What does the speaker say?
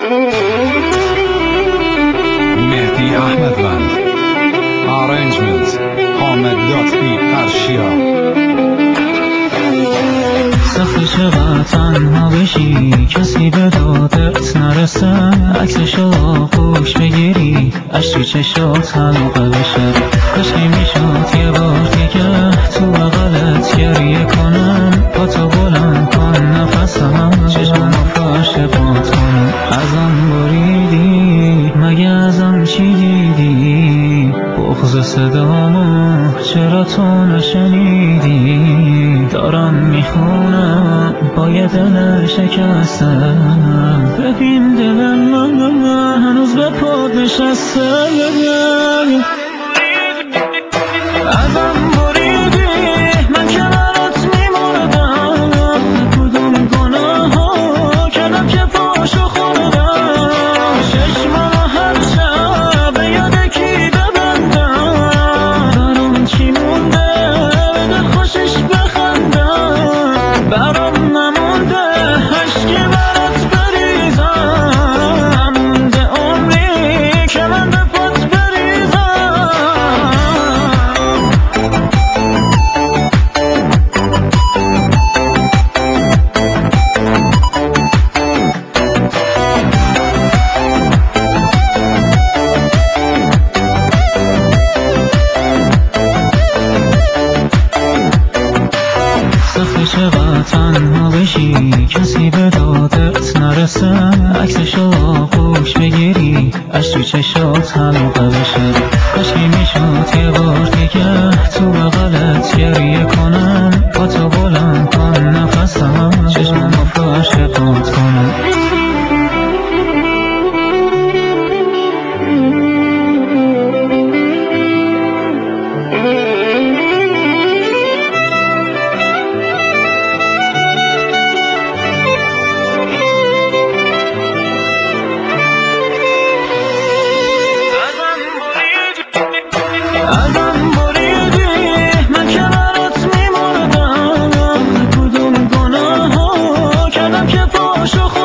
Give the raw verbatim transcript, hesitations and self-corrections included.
مهدی احمدوند. Arrangement حامد لطفی پرشیا. سختی چقدر تنها بشی کسی به دادت نرسه، عکسشو خوش بگیری اش تو چشات حلقه بشه. کاشکی میشد یه بار دیگه تو بغلت گریه کنم، با تو بلند کن نفسم چشمم فاش پات کنم. ازم بریدی مگه ازم چی دیدی؟ بغض صدامو چرا تو نشنیدی؟ دارم میخونم با یه دل شکسته، ببین دل من هنوز به پات نشسته. ازم بریدی من که برات میمردم، کدوم گناه ها کردم که پاشو خوردم. چشمم هر شب یاد کی ببندم، برام چی مونده به دل خوشش بخندم. برام نمونده عشقی برات بریزم، مونده عمری که من به پات بریزم. سختی چقدر تنها بشی کسی به دادت نرسه، عکسشو خوش بگیری اش تو چشات حلقه بشه. کاشکی میشد یه بار دیگه تو بغلت گریه کنم، با تو بلند کن نفسم چشمم فاش پات کنم. ازم بریدی من که برات میمردم، کدوم گناه ها کردم که پاشو